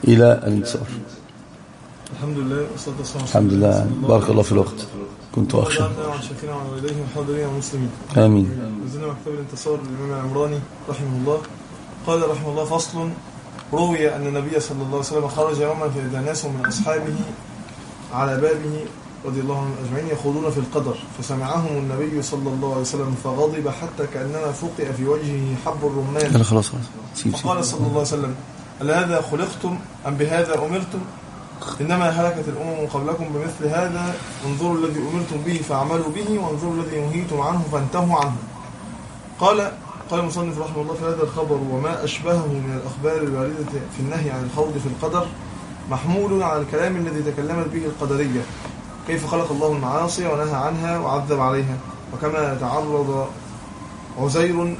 إلى الانتصار. الحمد لله والصلاة والسلام. الحمد لله. بارك الله في الوقت. كنت أخشى. عن شاكرين وعن والديه وحاضرين والمسلمين. آمين. نزلنا مكتب الانتصار للإمام العمراني رحمه الله. قال رحمه الله: فصل. روي أن النبي صلى الله عليه وسلم خرج يوما فإذا ناس من أصحابه على بابه رضي الله عنهم أجمعين يخوضون في القدر، فسمعهم النبي صلى الله عليه وسلم فغضب حتى كأنما فقئ في وجهه حب الرمان. خلاص. فقال صلى الله عليه وسلم: ألا هذا خلقتم أم بهذا أمرتم؟ إنما هلكت الأمم قبلكم بمثل هذا، انظروا الذي أمرتم به فاعملوا به، وانظروا الذي نهيتم عنه فانتهوا عنه. قال المصنف رحمه الله: في هذا الخبر وما أشبهه من الأخبار الواردة في النهي عن الخوض في القدر محمول على الكلام الذي تكلمت به القدرية، كيف خلق الله المعاصي ونهى عنها وعذب عليها، وكما تعرض عزير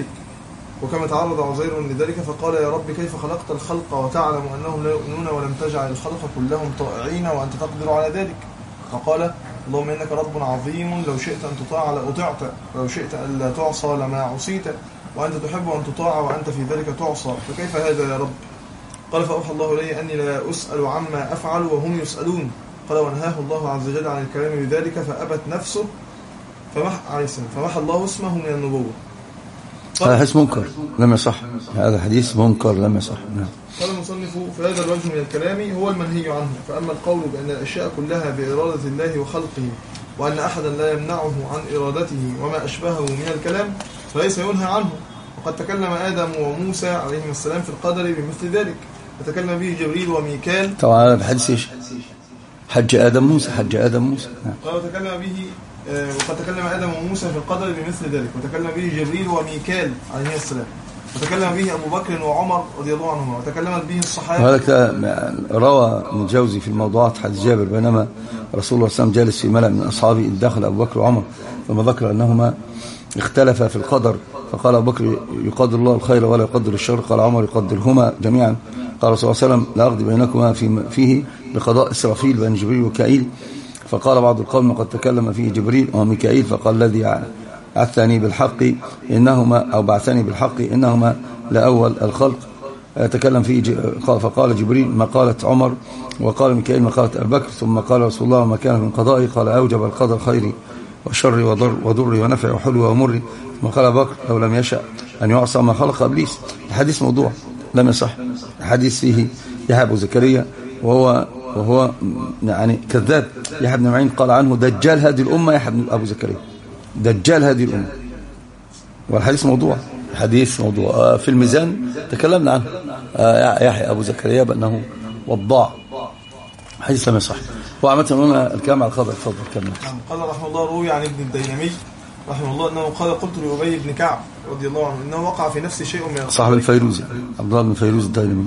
لذلك فقال: يا رب كيف خلقت الخلق وتعلم أنهم لا يؤمنون ولم تجعل الخلق كلهم طائعين وأنت تقدر على ذلك؟ فقال: اللهم إنك رب عظيم، لو شئت أن تطاع لأطعت، ولو شئت أن لا تعصى لما عصيت، وأنت تحب أن تطاع وأنت في ذلك تعصى، فكيف هذا يا رب؟ قال: فأوحى الله إلي أني لا أسأل عما أفعل وهم يسألون. قال: ونهاه الله عز وجل عن الكلام بذلك فأبت نفسه فمحى الله اسمه من النبوة. هذا حديث منكر لم يصح. هذا حديث منكر لم يصح. قال المصنف: في هذا الوجه من الكلام هو المنهي عنه. فأما القول بأن الأشياء كلها بإرادة الله وخلقه، وأن أحدا لا يمنعه عن إرادته وما أشبهه من الكلام، فليس ينهى عنه. وقد تكلم آدم وموسى عليهم السلام في القدر بمثل ذلك، وتكلم به جبريل وميكال. طبعا بحديث ايش؟ حج آدم موسى. وقد تكلم آدم وموسى في القدر بمثل ذلك، وتكلم به جبريل وميكال عليه السلام، وتكلم به أبو بكر وعمر رضي الله عنهما، وتكلمت به الصحابة. وهذا روى ابن الجوزي في الموضوعات حديث جابر بينما رسول الله صلى الله عليه وسلم جالس في ملأ من أصحابه إذ دخل أبو بكر وعمر، ثم ذكر أنهما اختلفا في القدر، فقال أبو بكر: يقدر الله الخير ولا يقدر الشر. قال عمر: يقدرهما جميعا. قال رسول الله صلى الله عليه وسلم: لا أقضي بينكما فيه بقضاء إسرافيل بين جبريل وميكائيل. فقال بعض القوم: قد تكلم فيه جبريل وميكائيل. فقال: الذي بعثني بالحق إنهما لأول الخلق تكلم فيه فقال جبريل ما قالت عمر، وقال ميكائيل ما قالت أبو بكر. ثم قال رسول الله: ما كان من قضائي؟ قال: أوجب القدر خيري وشري وضري ونفعي وحلوي ومري. ثم قال أبو بكر: لو لم يشأ أن يعصى ما خلق إبليس. الحديث موضوع لم يصح. الحديث فيه يحيى بن زكريا وهو يعني كذاب. يحيى بن معين قال عنه: دجال هذه الأمة يحيى بن أبو زكريا، دجال هذه الأمة. والحديث موضوع. الحديث موضوع. في الميزان تكلمنا عنه يحيى أبو زكريا بأنه وضاع. حديث لم يصح. وعمت هنا الكلام على الخبر. تفضل كمل. قال رحمه الله: روي عن ابن الديلمي رحمه الله أنه قال: قلت لأبي بن كعب رضي الله عنه إنه وقع في نفسي شيء من صاحب الفيروزي عبد الله بن فيروز الديلمي.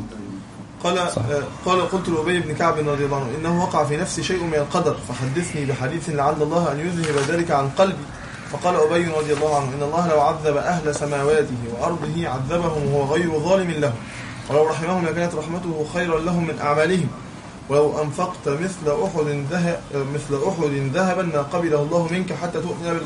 قال: قلت لأبي بن كعب رضي الله عنه إنه وقع في نفسي شيء من القدر، فحدثني بحديث لعل الله أن يذهب ذلك عن قلبي. فقال أبي رضي الله عنه: إن الله لو عذب أهل سماواته وأرضه عذبهم وهو غير ظالم لهم، ولو رحمهم لكانت رحمته خيرا لهم من أعمالهم، ولو أنفقت مثل أحد ذهبا ما قبله الله منك حتى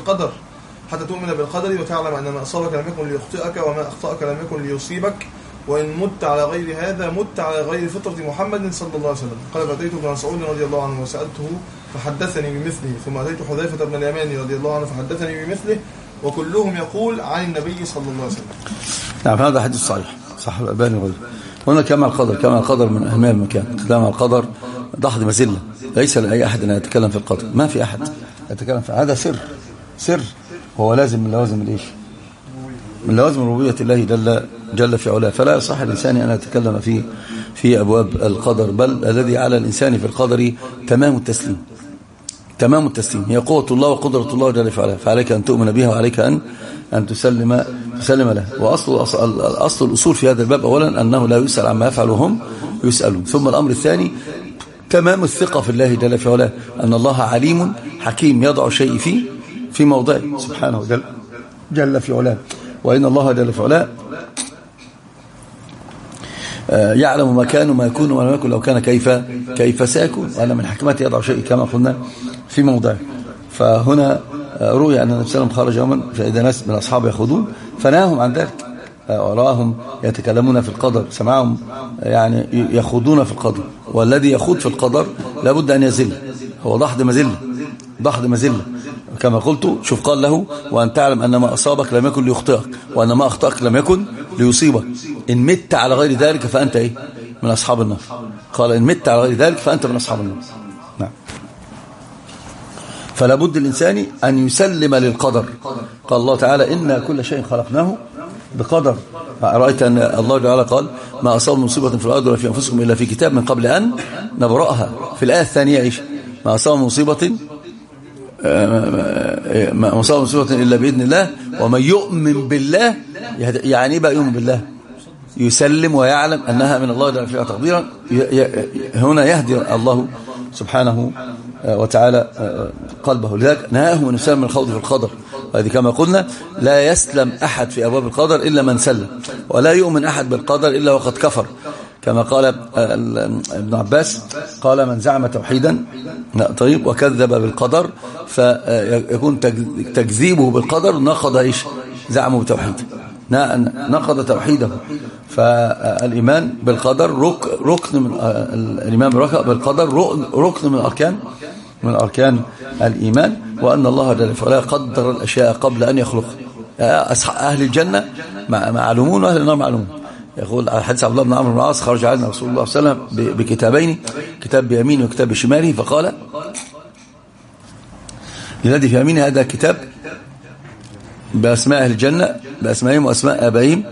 تؤمن بالقدر وتعلم أن ما أصابك لم يكن ليخطئك وما أخطأك لم يكن ليصيبك، وإن مت على غير هذا مت على غير فطرة محمد صلى الله عليه وسلم. قال: فأتيت ابن مسعود رضي الله عنه وسألته فحدثني بمثله، ثم أتيت حذيفة بن اليمان رضي الله عنه فحدثني بمثله، وكلهم يقول عن النبي صلى الله عليه وسلم. نعم، هذا حديث صحيح صح الألباني وغيره. هنا كما القدر من أهمية المكان. كلام القدر ضحض مزلة، ليس لأي أحد أن يتكلم في القدر. ما في أحد يتكلم في هذا. سر هو لازم من لوازم الإيش؟ من لوازم ربوبية الله جل في علاه. فلا يصح الإنسان أن يتكلم في أبواب القدر، بل الذي على الإنسان في القدر تمام التسليم. هي قوة الله وقدرة الله جل في علاه، فعليك أن تؤمن بها وعليك أن تسلم له. وأصل الأصول في هذا الباب أولا أنه لا يسأل عما يفعل وهم يسألون. ثم الأمر الثاني تمام الثقة في الله جل في علاه، أن الله عليم حكيم يضع شيء في موضعه سبحانه جل في علاه. وإن الله جل في علاه يعلم ما كان وما يكون وما لم يكن لو كان كيف سيكون، وأن من حكمته يضع شيء كما قلنا في موضعه. فهنا روي أن النبي صلى الله عليه وسلم خرج يوما فإذا ناس من أصحابه يخوضون فنهاهم عن ذلك، وراهم يتكلمون في القدر، سمعهم يعني يخوضون في القدر، والذي يخوض في القدر لابد أن يزل، هو ضحض مزلة كما قلت. شوف قال له وأن تعلم أن ما أصابك لم يكن ليخطئك وأن ما أخطأك لم يكن ليصيبك، إن مت على غير ذلك فأنت إيه؟ من أصحاب النار. قال إن مت على غير ذلك فأنت من أصحاب النار. نعم. فلا بد الإنسان أن يسلم للقدر. قال الله تعالى إنا كل شيء خلقناه بقدر. رأيت أن الله تعالى قال ما أصاب مصيبة في الأرض ولا في أنفسكم إلا في كتاب من قبل أن نبرأها. في الآية الثانية إيش؟ ما أصاب مصيبة إلا بإذن الله ومن يؤمن بالله، يعني بقى يؤمن بالله يسلم ويعلم أنها من الله جل وعلا تقديرا. هنا يهدي الله سبحانه وتعالى قلبه، لذلك نهاه من يسلم من الخوض في القدر. وهذه كما قلنا لا يسلم أحد في أبواب القدر إلا من سلم، ولا يؤمن أحد بالقدر إلا وقد كفر، كما قال ابن عباس قال من زعم توحيدا طيب وكذب بالقدر فيكون تكذيبه بالقدر نقض إيش؟ زعمه بتوحيد، نقض توحيده. فالإيمان بالقدر ركن من الإيمان بالقدر ركن من أركان الإيمان، وأن الله جل وعلا قدر الأشياء قبل أن يخلق. أهل الجنة معلومون وأهل النار معلومون. يقول على حديث عبد الله بن عمرو بن العاص خرج علينا رسول الله صلى الله عليه وسلم بكتابين، كتاب بيمينه وكتاب بشماله، فقال للذي في يمينه هذا كتاب بأسماء أهل الجنة بأسمائهم وأسماء آبائهم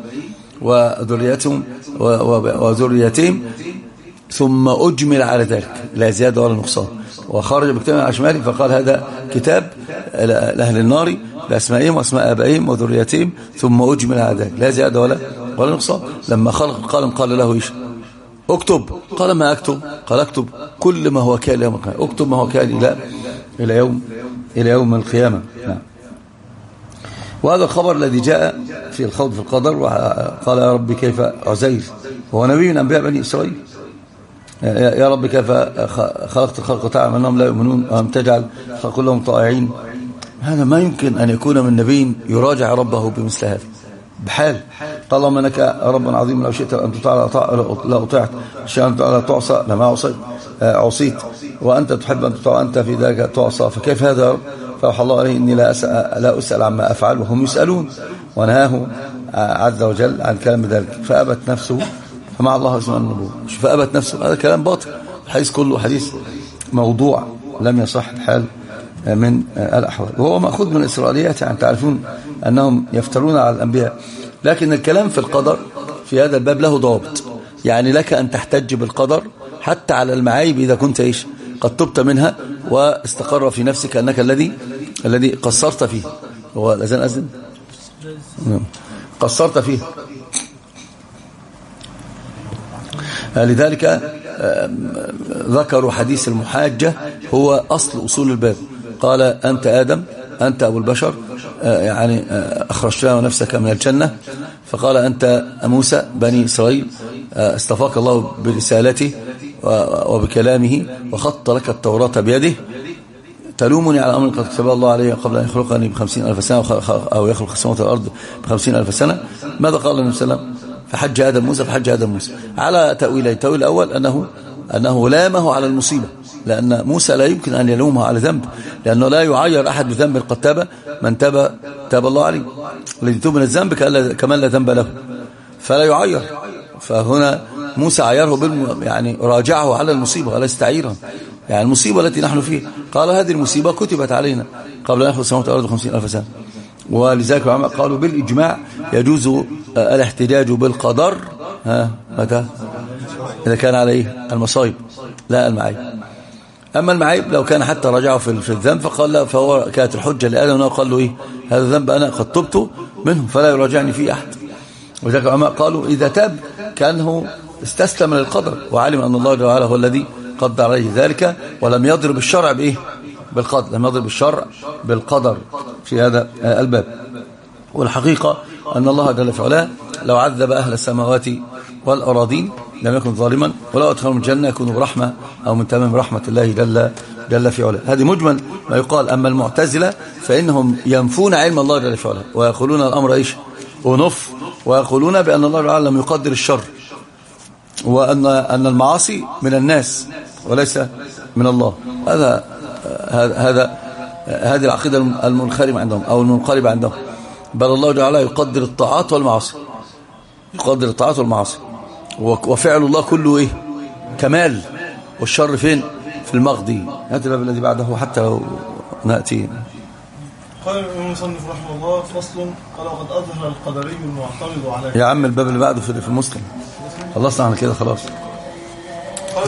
وذريتهم ثم أجمل على ذلك لا زيادة ولا نقصان. وخرج بكتاب على شماله فقال هذا كتاب لأهل النار بأسمائهم وأسماء آبائهم وذريتهم ثم أجمل على ذلك لا زيادة ولا نقصان. لما خلق القلم قال له إيش؟ اكتب. قال ما أكتب؟ قال اكتب كل ما هو كائن يوم القيامة، اكتب ما هو كائن إلى يوم القيامة. نعم. وهذا الخبر الذي جاء في الخوض في القدر، وقال يا رب كيف عزير هو نبي من أنبياء بني إسرائيل، يا رب كيف خلقت الخلق تعلم أنهم لا يؤمنون وأم تجعل كلهم طائعين. هذا ما يمكن أن يكون من نبي يراجع ربه بمثل هذا بحال. قال اللهم انك رب عظيم لو شئت ان تطاع لا اطعت، شئت ان لا تعصى لما عصيت، وانت تحب ان تطاع انت في ذلك تعصى، فكيف هذا يا رب؟ فأوحى الله عليه إني لا أسأل عما أفعل وهم يسألون، ونهاه عز وجل عن كلام ذلك. فأبت نفسه فمع الله اسمه النبوة. فأبت نفسه هذا كلام باطل، الحديث كله حديث موضوع لم يصح الحال من الأحوال، وهو مأخوذ من الإسرائيليات. يعني تعرفون أنهم يفترون على الأنبياء، لكن الكلام في القدر في هذا الباب له ضابط. يعني لك أن تحتج بالقدر حتى على المعايب إذا كنت إيش قد تبت منها واستقر في نفسك أنك الذي قصرت فيه. هو الأذان أذن قصرت فيه. لذلك ذكروا حديث المحاجة هو أصل أصول الباب. قال أنت آدم أنت أبو البشر، يعني أخرجتنا نفسك من الجنة، فقال أنت موسى بني إسرائيل استفاق الله برسالته وبكلامه وخط لك التوراة بيده، تلومني على أمر قد كتب الله عليه قبل أن يخلقني ب50,000 سنة أو يخلق السماوات والأرض ب50,000 سنة. ماذا قال النبي صلى الله عليه وسلم؟ فحج آدم موسى على تأويلين. التأويل الأول أنه لامه على المصيبة، لأن موسى لا يمكن أن يلومه على ذنب، لأنه لا يعير أحد بذنب قد تاب من تاب الله عليه. الذي يتوب من الذنب كمان لا ذنب له فلا يعير. فهنا موسى عيره يعني راجعه على المصيبة وليس تعيرا، يعني المصيبة التي نحن فيها. قال هذه المصيبة كتبت علينا قبل أن يخلق السماوات والأرض 50,000 سنة. ولذلك العلماء قالوا بالإجماع يجوز الاحتجاج بالقدر متى؟ إذا كان عليه المصائب لا المعايب. أما المعايب لو كان حتى رجعه في الذنب فقال لا، فهو كانت الحجة لآدم وقال له إيه؟ هذا الذنب أنا قد تبت منه فلا يراجعني فيه أحد. وذلك العلماء قالوا إذا تاب كأنه استسلم للقدر وعلم أن الله تعالى هو الذي قدر عليه ذلك، ولم يضرب الشرع بإيه؟ بالقدر، لم يضرب الشرع بالقدر في هذا الباب. والحقيقة أن الله جل في علاه لو عذب أهل السماوات والأراضين لم يكن ظالما، ولو أدخلهم الجنة يكونوا برحمة أو من تمام رحمة الله جل في علاه. هذه مجمل ما يقال. أما المعتزلة فإنهم ينفون علم الله جل في علاه ويقولون الأمر إيش؟ ونف، ويقولون بأن الله تعالى لم يقدر الشر، وأن المعاصي من الناس وليس من الله. هذه العقيدة المنخرمة عندهم أو المنقلبة عندهم. بل الله تعالى يقدر الطاعات والمعاصي، يقدر الطاعات والمعاصي، وفعل الله كله إيه؟ كمال، والشر فين؟ في المغضي. هذا الباب الذي بعده حتى لو نأتي. قال الإمام المصنف رحمه الله: فصل. قال: وقد أظهر القدري المعترض على، يا عم الباب اللي بعده في مسلم. خلصنا عن كده خلاص.